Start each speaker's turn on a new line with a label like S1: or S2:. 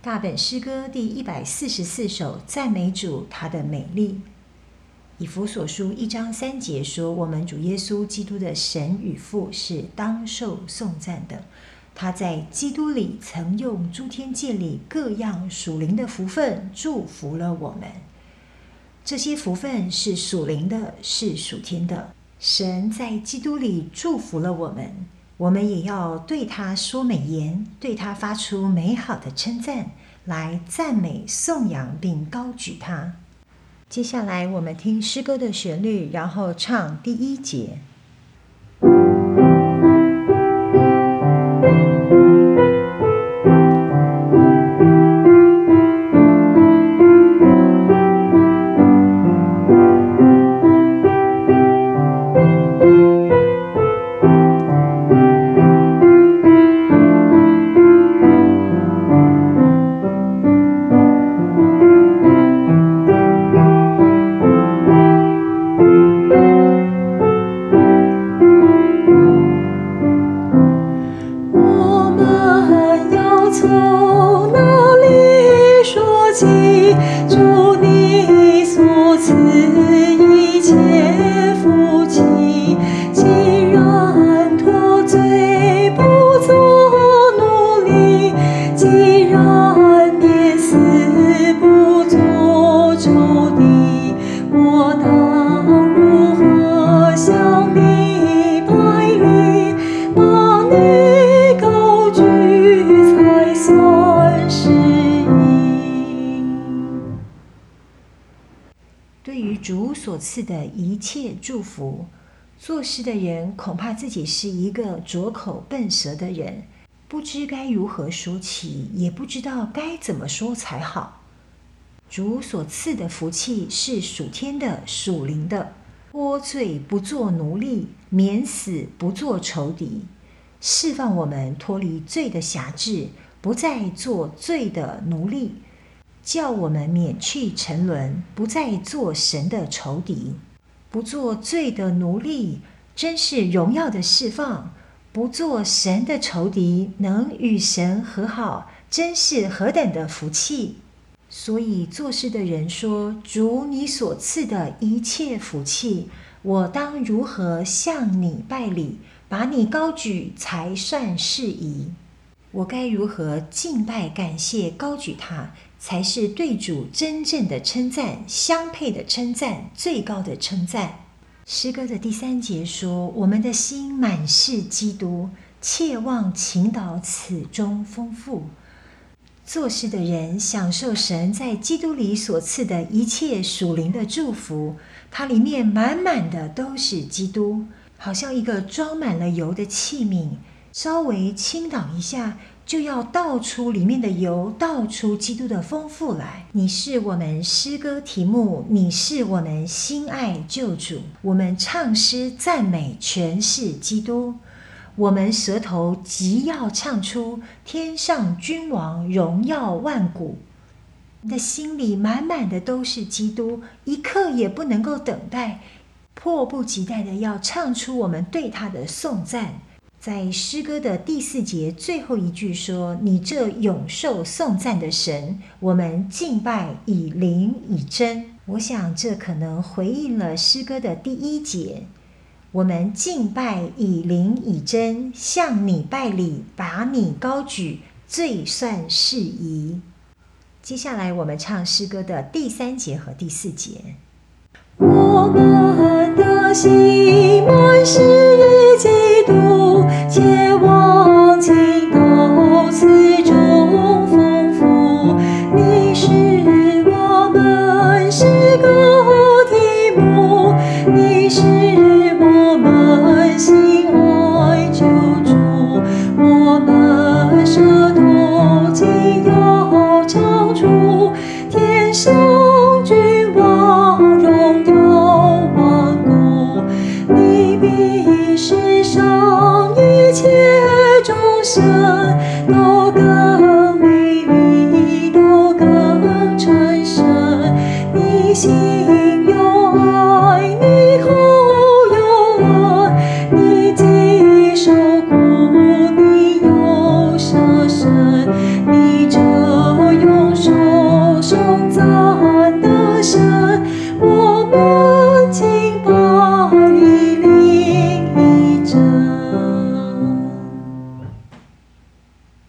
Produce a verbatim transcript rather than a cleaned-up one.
S1: 大本诗歌第一百四十四首，赞美主他的美丽。以弗所书一章三节说，我们主耶稣基督的神与父是当受颂赞的。他在基督里曾用诸天界里各样属灵的福分祝福了我们。这些福分是属灵的，是属天的。神在基督里祝福了我们，我们也要对他说美言，对他发出美好的称赞，来赞美颂扬并高举他。接下来我们听诗歌的旋律，然后唱第一节。对于主所赐的一切祝福，作诗的人恐怕自己是一个拙口笨舌的人，不知该如何说起，也不知道该怎么说才好。主所赐的福气是属天的、属灵的，脱罪不做奴隶，免死不做仇敌，释放我们脱离罪的辖制，不再做罪的奴隶，叫我们免去沉沦，不再做神的仇敌，不做罪的奴隶，真是荣耀的释放；不做神的仇敌，能与神和好，真是何等的福气！所以作诗的人说：主你所赐的一切福气，我当如何向你拜礼，把你高举才算适宜？我该如何敬拜感谢高举他，才是对主真正的称赞，相配的称赞，最高的称赞。诗歌的第三节说：我们的心满是基督，切望倾倒此中丰富。作诗的人享受神在基督里所赐的一切属灵的祝福，它里面满满的都是基督，好像一个装满了油的器皿，稍微倾倒一下，就要倒出里面的油，倒出基督的丰富来。你是我们诗歌题目，你是我们心爱救主，我们唱诗赞美全是基督，我们舌头即要唱出天上君王荣耀万古。你的心里满满的都是基督，一刻也不能够等待，迫不及待的要唱出我们对他的颂赞。在诗歌的第四节最后一句说：你这永受颂赞的神，我们敬拜以灵以真。我想这可能回应了诗歌的第一节，我们敬拜以灵以真，向你拜礼，把你高举，最算适宜。接下来我们唱诗歌的第三节和第四节。我们的心满是基督，切望倾倒此中丰富。你是我们诗歌题目，你是我们心爱救主，我们舌头既要唱出天上君王荣耀万古。你比世上一切众生都更美丽，都更纯神。你心